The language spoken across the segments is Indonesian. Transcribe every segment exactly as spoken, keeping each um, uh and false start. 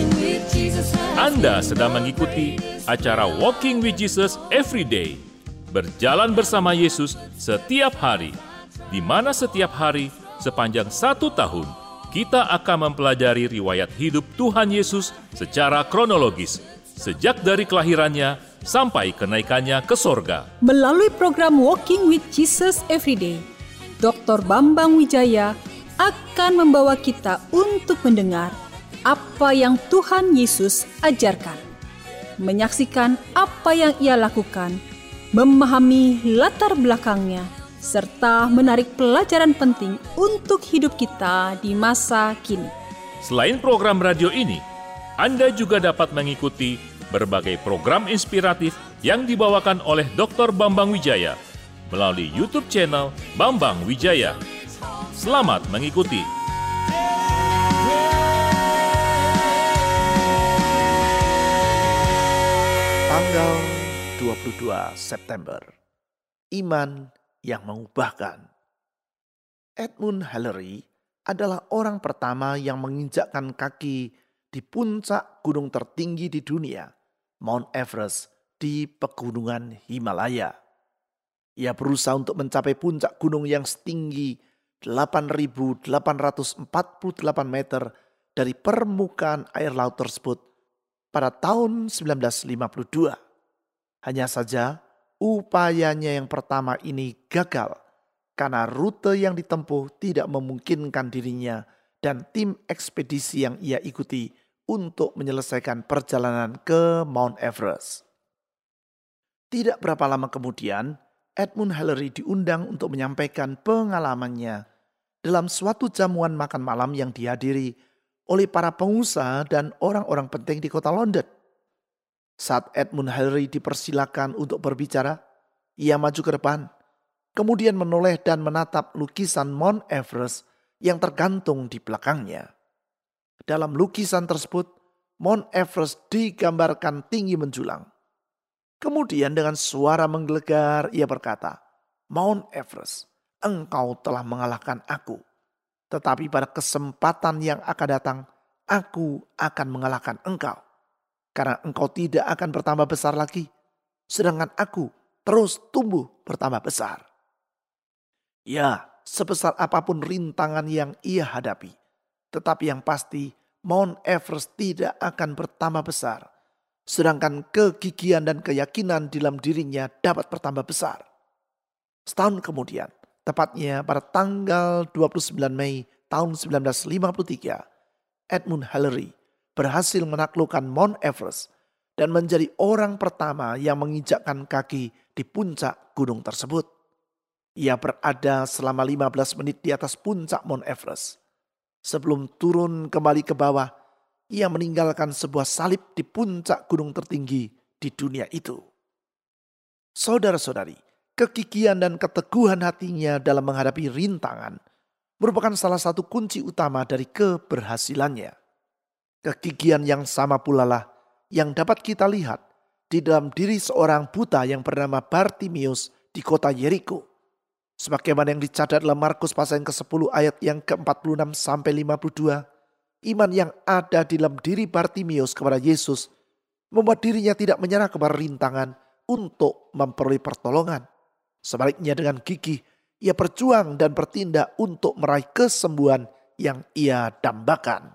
Anda sedang mengikuti acara Walking with Jesus Every Day. Berjalan bersama Yesus setiap hari, di mana setiap hari sepanjang satu tahun kita akan mempelajari riwayat hidup Tuhan Yesus secara kronologis, sejak dari kelahirannya sampai kenaikannya ke sorga. Melalui program Walking with Jesus Every Day, doktor Bambang Wijaya akan membawa kita untuk mendengar apa yang Tuhan Yesus ajarkan, menyaksikan apa yang Ia lakukan, memahami latar belakangnya, serta menarik pelajaran penting untuk hidup kita di masa kini. Selain program radio ini, Anda juga dapat mengikuti berbagai program inspiratif yang dibawakan oleh doktor Bambang Wijaya melalui YouTube channel Bambang Wijaya. Selamat mengikuti. Tanggal dua puluh dua September, Iman yang mengubahkan. Edmund Hillary adalah orang pertama yang menginjakkan kaki di puncak gunung tertinggi di dunia, Mount Everest di pegunungan Himalaya. Ia berusaha untuk mencapai puncak gunung yang setinggi delapan ribu delapan ratus empat puluh delapan meter dari permukaan air laut tersebut pada tahun sembilan belas lima puluh dua. Hanya saja upayanya yang pertama ini gagal karena rute yang ditempuh tidak memungkinkan dirinya dan tim ekspedisi yang ia ikuti untuk menyelesaikan perjalanan ke Mount Everest. Tidak berapa lama kemudian, Edmund Hillary diundang untuk menyampaikan pengalamannya dalam suatu jamuan makan malam yang dihadiri oleh para pengusaha dan orang-orang penting di kota London. Saat Edmund Hillary dipersilakan untuk berbicara, ia maju ke depan, kemudian menoleh dan menatap lukisan Mount Everest yang tergantung di belakangnya. Dalam lukisan tersebut, Mount Everest digambarkan tinggi menjulang. Kemudian dengan suara menggelegar, ia berkata, "Mount Everest, engkau telah mengalahkan aku. Tetapi pada kesempatan yang akan datang, aku akan mengalahkan engkau. Karena engkau tidak akan bertambah besar lagi, sedangkan aku terus tumbuh bertambah besar." Ya, sebesar apapun rintangan yang ia hadapi, tetapi yang pasti Mount Everest tidak akan bertambah besar, sedangkan kegigihan dan keyakinan di dalam dirinya dapat bertambah besar. Setahun kemudian, tepatnya pada tanggal dua puluh sembilan Mei tahun sembilan belas lima puluh tiga, Edmund Hillary berhasil menaklukkan Mount Everest dan menjadi orang pertama yang menginjakkan kaki di puncak gunung tersebut. Ia berada selama lima belas menit di atas puncak Mount Everest. Sebelum turun kembali ke bawah, ia meninggalkan sebuah salib di puncak gunung tertinggi di dunia itu. Saudara-saudari, kegigihan dan keteguhan hatinya dalam menghadapi rintangan merupakan salah satu kunci utama dari keberhasilannya. Kegigihan yang sama pula lah yang dapat kita lihat di dalam diri seorang buta yang bernama Bartimius di kota Yeriko. Sebagaimana yang dicatat dalam Markus pasal yang kesepuluh ayat yang ke empat puluh enam sampai lima puluh dua, iman yang ada di dalam diri Bartimius kepada Yesus membuat dirinya tidak menyerah kepada rintangan untuk memperoleh pertolongan. Sebaliknya dengan gigih, ia berjuang dan bertindak untuk meraih kesembuhan yang ia dambakan.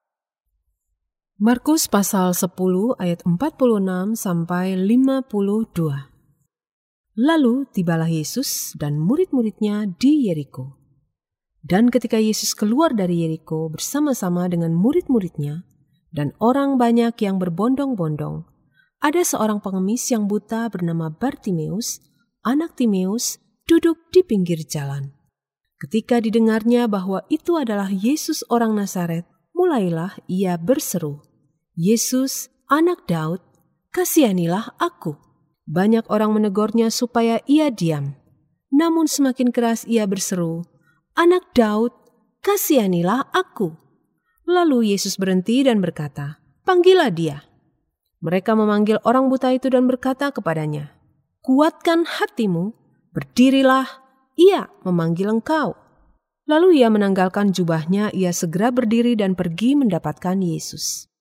Markus pasal sepuluh ayat empat puluh enam sampai lima puluh dua. Lalu tibalah Yesus dan murid-muridnya di Yeriko. Dan ketika Yesus keluar dari Yeriko bersama-sama dengan murid-muridnya dan orang banyak yang berbondong-bondong, ada seorang pengemis yang buta bernama Bartimeus, anak Timeus, duduk di pinggir jalan. Ketika didengarnya bahwa itu adalah Yesus orang Nazaret, mulailah ia berseru, "Yesus, anak Daud, kasihanilah aku." Banyak orang menegurnya supaya ia diam. Namun semakin keras ia berseru, "Anak Daud, kasihanilah aku." Lalu Yesus berhenti dan berkata, "Panggillah dia." Mereka memanggil orang buta itu dan berkata kepadanya, "Kuatkan hatimu, berdirilah, ia memanggil engkau." Lalu ia menanggalkan jubahnya, ia segera berdiri dan pergi mendapatkan Yesus.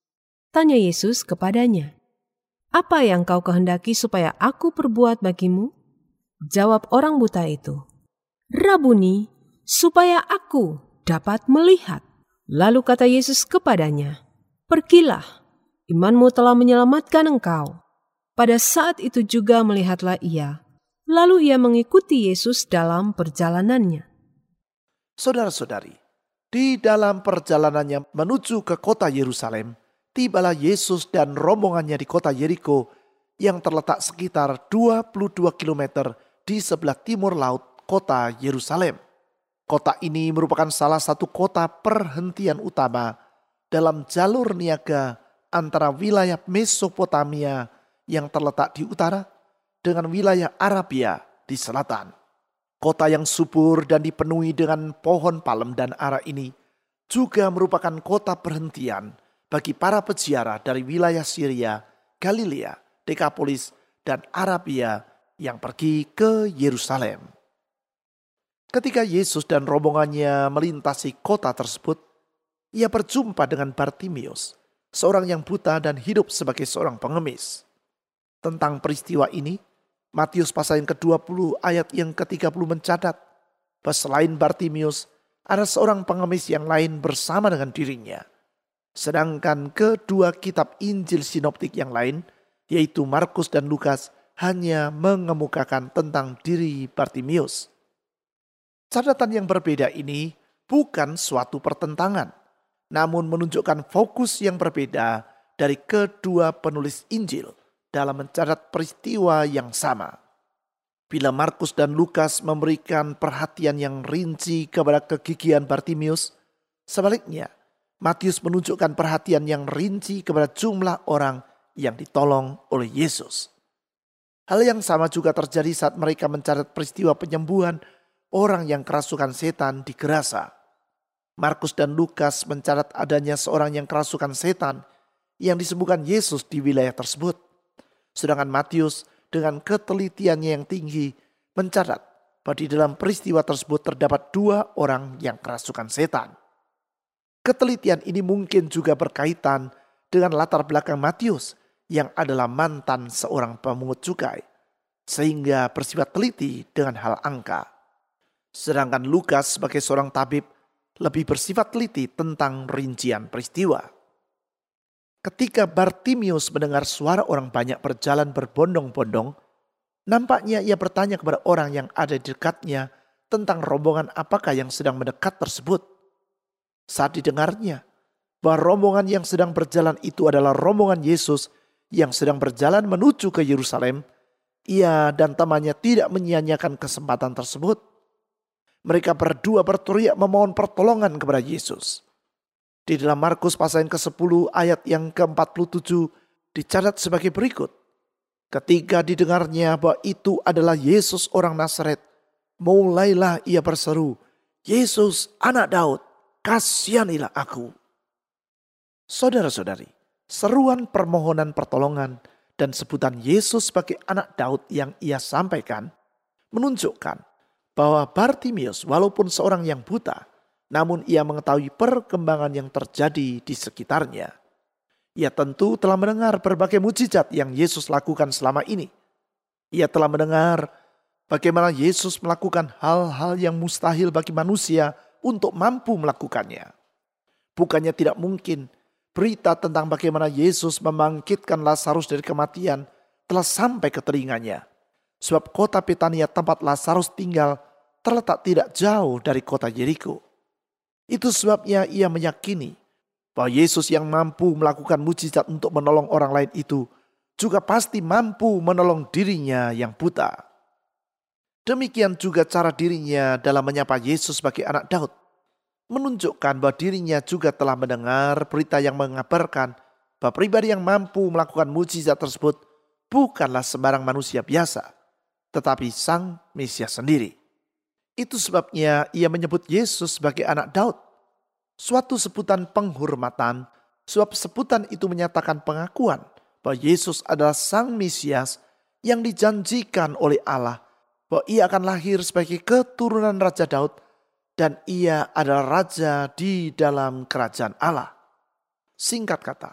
Tanya Yesus kepadanya, "Apa yang kau kehendaki supaya aku perbuat bagimu?" Jawab orang buta itu, "Rabuni, supaya aku dapat melihat." Lalu kata Yesus kepadanya, "Pergilah, imanmu telah menyelamatkan engkau." Pada saat itu juga melihatlah ia. Lalu ia mengikuti Yesus dalam perjalanannya. Saudara-saudari, di dalam perjalanannya menuju ke kota Yerusalem, tibalah Yesus dan rombongannya di kota Yeriko yang terletak sekitar dua puluh dua kilometer di sebelah timur laut kota Yerusalem. Kota ini merupakan salah satu kota perhentian utama dalam jalur niaga antara wilayah Mesopotamia yang terletak di utara dengan wilayah Arabia di selatan. Kota yang subur dan dipenuhi dengan pohon palem dan ara ini juga merupakan kota perhentian bagi para peziarah dari wilayah Syria, Galilea, Dekapolis, dan Arabia yang pergi ke Yerusalem. Ketika Yesus dan rombongannya melintasi kota tersebut, ia berjumpa dengan Bartimius, seorang yang buta dan hidup sebagai seorang pengemis. Tentang peristiwa ini, Matius pasal yang kedua puluh ayat yang ketiga puluh mencatat bahwa selain Bartimius, ada seorang pengemis yang lain bersama dengan dirinya. Sedangkan kedua kitab Injil sinoptik yang lain, yaitu Markus dan Lukas, hanya mengemukakan tentang diri Bartimius. Catatan yang berbeda ini bukan suatu pertentangan, namun menunjukkan fokus yang berbeda dari kedua penulis Injil dalam mencatat peristiwa yang sama. Bila Markus dan Lukas memberikan perhatian yang rinci kepada kegigihan Bartimius, sebaliknya Matius menunjukkan perhatian yang rinci kepada jumlah orang yang ditolong oleh Yesus. Hal yang sama juga terjadi saat mereka mencatat peristiwa penyembuhan orang yang kerasukan setan di Gerasa. Markus dan Lukas mencatat adanya seorang yang kerasukan setan yang disembuhkan Yesus di wilayah tersebut. Sedangkan Matius dengan ketelitiannya yang tinggi mencatat bahwa di dalam peristiwa tersebut terdapat dua orang yang kerasukan setan. Ketelitian ini mungkin juga berkaitan dengan latar belakang Matius yang adalah mantan seorang pemungut cukai, sehingga bersifat teliti dengan hal angka. Sedangkan Lukas sebagai seorang tabib lebih bersifat teliti tentang rincian peristiwa. Ketika Bartimius mendengar suara orang banyak berjalan berbondong-bondong, nampaknya ia bertanya kepada orang yang ada di dekatnya tentang rombongan apakah yang sedang mendekat tersebut. Saat didengarnya bahwa rombongan yang sedang berjalan itu adalah rombongan Yesus yang sedang berjalan menuju ke Yerusalem, ia dan temannya tidak menyia-nyiakan kesempatan tersebut. Mereka berdua berteriak memohon pertolongan kepada Yesus. Di dalam Markus pasal yang kesepuluh ayat yang keempat puluh tujuh dicatat sebagai berikut. Ketika didengarnya bahwa itu adalah Yesus orang Nazaret, mulailah ia berseru, "Yesus anak Daud, kasihanilah aku." Saudara-saudari, seruan permohonan pertolongan dan sebutan Yesus sebagai anak Daud yang ia sampaikan menunjukkan bahwa Bartimius walaupun seorang yang buta, namun ia mengetahui perkembangan yang terjadi di sekitarnya. Ia tentu telah mendengar berbagai mujizat yang Yesus lakukan selama ini. Ia telah mendengar bagaimana Yesus melakukan hal-hal yang mustahil bagi manusia untuk mampu melakukannya. Bukannya tidak mungkin berita tentang bagaimana Yesus membangkitkan Lazarus dari kematian telah sampai ke telinganya. Sebab kota Betania tempat Lazarus tinggal terletak tidak jauh dari kota Yeriko. Itu sebabnya ia meyakini bahwa Yesus yang mampu melakukan mujizat untuk menolong orang lain itu juga pasti mampu menolong dirinya yang buta. Demikian juga cara dirinya dalam menyapa Yesus sebagai anak Daud, menunjukkan bahwa dirinya juga telah mendengar berita yang mengabarkan bahwa pribadi yang mampu melakukan mujizat tersebut bukanlah sembarang manusia biasa, tetapi Sang Mesias sendiri. Itu sebabnya ia menyebut Yesus sebagai anak Daud. Suatu sebutan penghormatan, sebab sebutan itu menyatakan pengakuan bahwa Yesus adalah Sang Mesias yang dijanjikan oleh Allah, bahwa ia akan lahir sebagai keturunan Raja Daud dan ia adalah Raja di dalam kerajaan Allah. Singkat kata,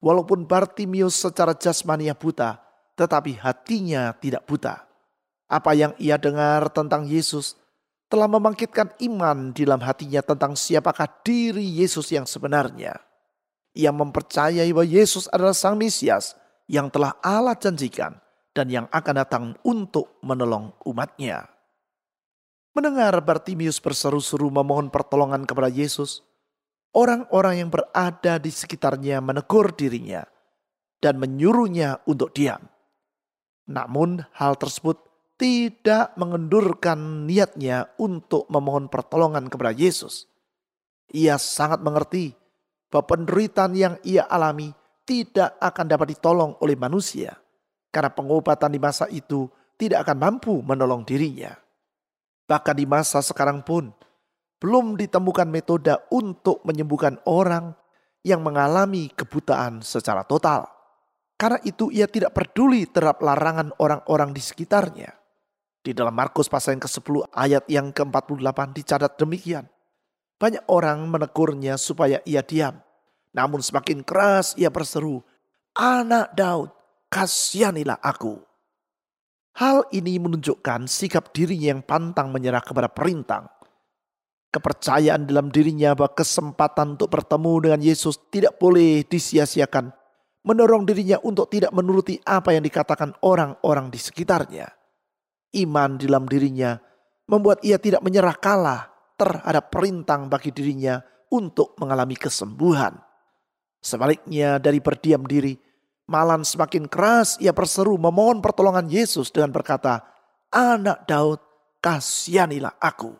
Walaupun Bartimius secara jasmania buta, tetapi hatinya tidak buta. Apa yang ia dengar tentang Yesus telah membangkitkan iman di dalam hatinya tentang siapakah diri Yesus yang sebenarnya. Ia mempercayai bahwa Yesus adalah Sang Mesias yang telah Allah janjikan dan yang akan datang untuk menolong umatnya. Mendengar Bartimius berseru-seru memohon pertolongan kepada Yesus, orang-orang yang berada di sekitarnya menegur dirinya dan menyuruhnya untuk diam. Namun hal tersebut tidak mengendurkan niatnya untuk memohon pertolongan kepada Yesus. Ia sangat mengerti bahwa penderitaan yang ia alami tidak akan dapat ditolong oleh manusia, karena pengobatan di masa itu tidak akan mampu menolong dirinya. Bahkan di masa sekarang pun, belum ditemukan metode untuk menyembuhkan orang yang mengalami kebutaan secara total. Karena itu ia tidak peduli terhadap larangan orang-orang di sekitarnya. Di dalam Markus pasal yang kesepuluh ayat yang ke empat puluh delapan dicatat demikian. Banyak orang menegurnya supaya ia diam. Namun semakin keras ia berseru, "Anak Daud, kasihanilah aku." Hal ini menunjukkan sikap dirinya yang pantang menyerah kepada perintah. Kepercayaan dalam dirinya bahwa kesempatan untuk bertemu dengan Yesus tidak boleh disia-siakan, mendorong dirinya untuk tidak menuruti apa yang dikatakan orang-orang di sekitarnya. Iman di dalam dirinya membuat ia tidak menyerah kalah terhadap perintah bagi dirinya untuk mengalami kesembuhan. Sebaliknya dari berdiam diri, malah semakin keras ia berseru memohon pertolongan Yesus dengan berkata, "Anak Daud, kasihanilah aku."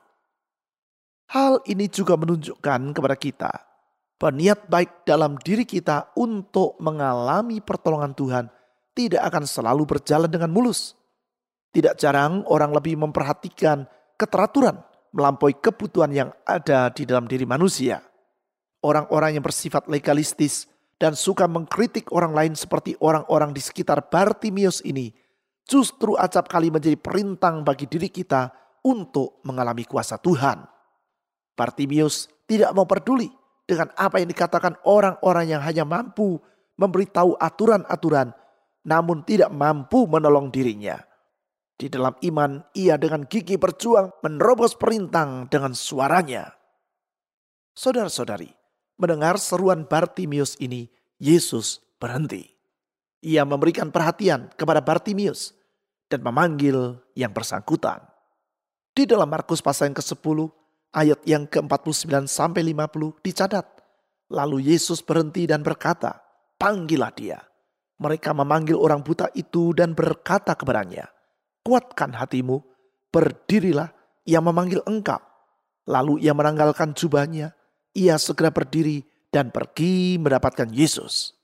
Hal ini juga menunjukkan kepada kita bahwa niat baik dalam diri kita untuk mengalami pertolongan Tuhan tidak akan selalu berjalan dengan mulus. Tidak jarang orang lebih memperhatikan keteraturan melampaui kebutuhan yang ada di dalam diri manusia. Orang-orang yang bersifat legalistis dan suka mengkritik orang lain seperti orang-orang di sekitar Bartimius ini justru acap kali menjadi perintah bagi diri kita untuk mengalami kuasa Tuhan. Bartimius tidak mau peduli dengan apa yang dikatakan orang-orang yang hanya mampu memberitahu aturan-aturan namun tidak mampu menolong dirinya. Di dalam iman ia dengan gigih berjuang menerobos perintah dengan suaranya. Saudara-saudari, mendengar seruan Bartimius ini, Yesus berhenti. Ia memberikan perhatian kepada Bartimius dan memanggil yang bersangkutan. Di dalam Markus pasal yang kesepuluh ayat yang ke empat puluh sembilan sampai lima puluh dicatat. Lalu Yesus berhenti dan berkata, "Panggillah dia." Mereka memanggil orang buta itu dan berkata kepadanya, "Kuatkan hatimu, berdirilah, ia memanggil engkau." Lalu ia menanggalkan jubahnya, ia segera berdiri dan pergi mendapatkan Yesus.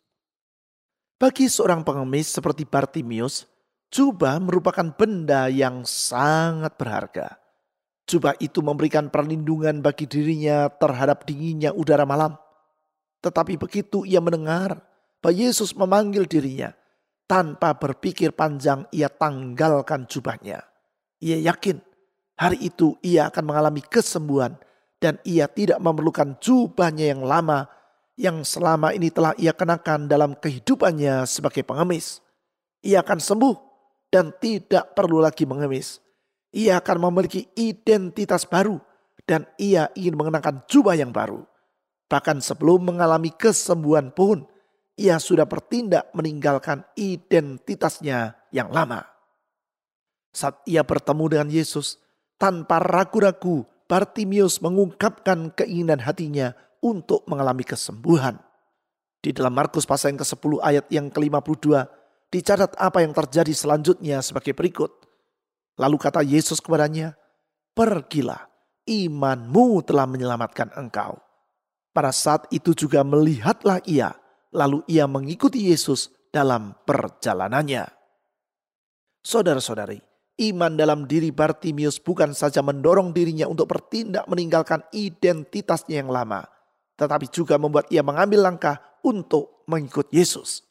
Bagi seorang pengemis seperti Bartimius, jubah merupakan benda yang sangat berharga. Jubah itu memberikan perlindungan bagi dirinya terhadap dinginnya udara malam. Tetapi begitu ia mendengar bahwa Yesus memanggil dirinya, tanpa berpikir panjang ia tanggalkan jubahnya. Ia yakin hari itu ia akan mengalami kesembuhan dan ia tidak memerlukan jubahnya yang lama yang selama ini telah ia kenakan dalam kehidupannya sebagai pengemis. Ia akan sembuh dan tidak perlu lagi mengemis. Ia akan memiliki identitas baru dan ia ingin mengenakan jubah yang baru. Bahkan sebelum mengalami kesembuhan pun, ia sudah bertindak meninggalkan identitasnya yang lama. Saat ia bertemu dengan Yesus, tanpa ragu-ragu Bartimius mengungkapkan keinginan hatinya untuk mengalami kesembuhan. Di dalam Markus pasal yang kesepuluh ayat yang ke lima puluh dua dicatat apa yang terjadi selanjutnya sebagai berikut. Lalu kata Yesus kepadanya, "Pergilah, imanmu telah menyelamatkan engkau." Pada saat itu juga melihatlah ia, lalu ia mengikuti Yesus dalam perjalanannya. Saudara-saudari, iman dalam diri Bartimius bukan saja mendorong dirinya untuk bertindak meninggalkan identitasnya yang lama, tetapi juga membuat ia mengambil langkah untuk mengikut Yesus.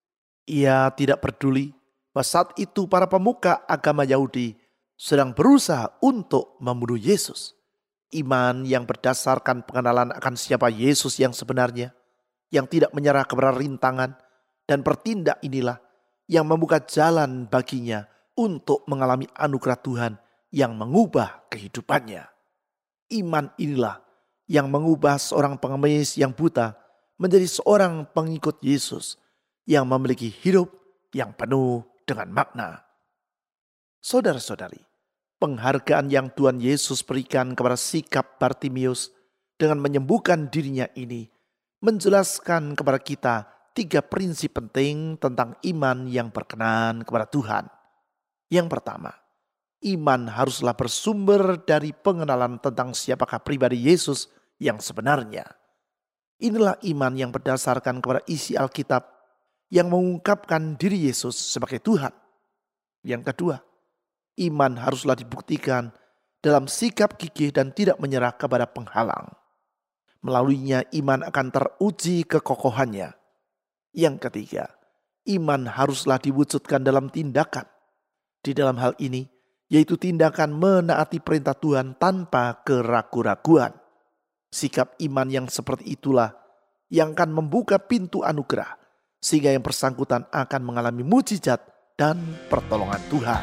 Ia tidak peduli bahwa saat itu para pemuka agama Yahudi sedang berusaha untuk membunuh Yesus. Iman yang berdasarkan pengenalan akan siapa Yesus yang sebenarnya, yang tidak menyerah kepada rintangan, dan bertindak inilah yang membuka jalan baginya untuk mengalami anugerah Tuhan yang mengubah kehidupannya. Iman inilah yang mengubah seorang pengemis yang buta menjadi seorang pengikut Yesus yang memiliki hidup yang penuh dengan makna. Saudara-saudari, penghargaan yang Tuhan Yesus berikan kepada sikap Bartimius dengan menyembuhkan dirinya ini menjelaskan kepada kita tiga prinsip penting tentang iman yang berkenan kepada Tuhan. Yang pertama, iman haruslah bersumber dari pengenalan tentang siapakah pribadi Yesus yang sebenarnya. Inilah iman yang berdasarkan kepada isi Alkitab yang mengungkapkan diri Yesus sebagai Tuhan. Yang kedua, iman haruslah dibuktikan dalam sikap gigih dan tidak menyerah kepada penghalang. Melaluinya iman akan teruji kekokohannya. Yang ketiga, iman haruslah diwujudkan dalam tindakan. Di dalam hal ini, yaitu tindakan menaati perintah Tuhan tanpa keraguan-raguan. Sikap iman yang seperti itulah yang akan membuka pintu anugerah, sehingga yang bersangkutan akan mengalami mujizat dan pertolongan Tuhan.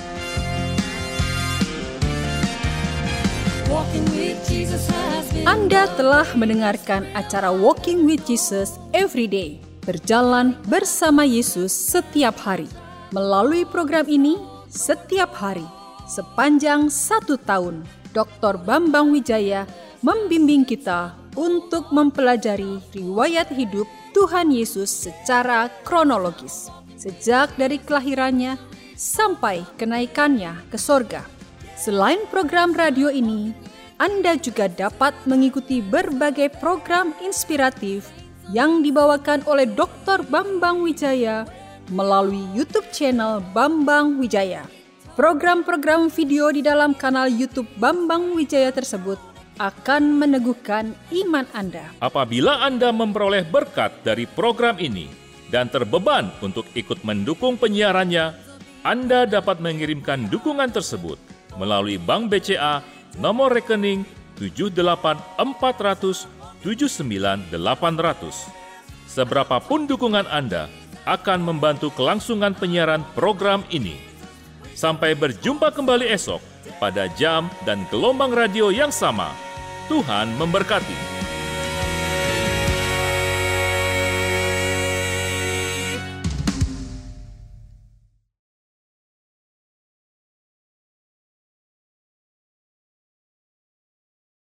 Anda telah mendengarkan acara Walking with Jesus Every Day. Berjalan bersama Yesus setiap hari. Melalui program ini, setiap hari, sepanjang satu tahun, Doktor Bambang Wijaya membimbing kita untuk mempelajari riwayat hidup Tuhan Yesus secara kronologis. Sejak dari kelahirannya sampai kenaikannya ke sorga. Selain program radio ini, Anda juga dapat mengikuti berbagai program inspiratif yang dibawakan oleh Doktor Bambang Wijaya melalui YouTube channel Bambang Wijaya. Program-program video di dalam kanal YouTube Bambang Wijaya tersebut akan meneguhkan iman Anda. Apabila Anda memperoleh berkat dari program ini dan terbeban untuk ikut mendukung penyiarannya, Anda dapat mengirimkan dukungan tersebut melalui Bank B C A nomor rekening tujuh delapan empat nol nol tujuh sembilan delapan nol nol. Seberapapun dukungan Anda akan membantu kelangsungan penyiaran program ini. Sampai berjumpa kembali esok pada jam dan gelombang radio yang sama. Tuhan memberkati.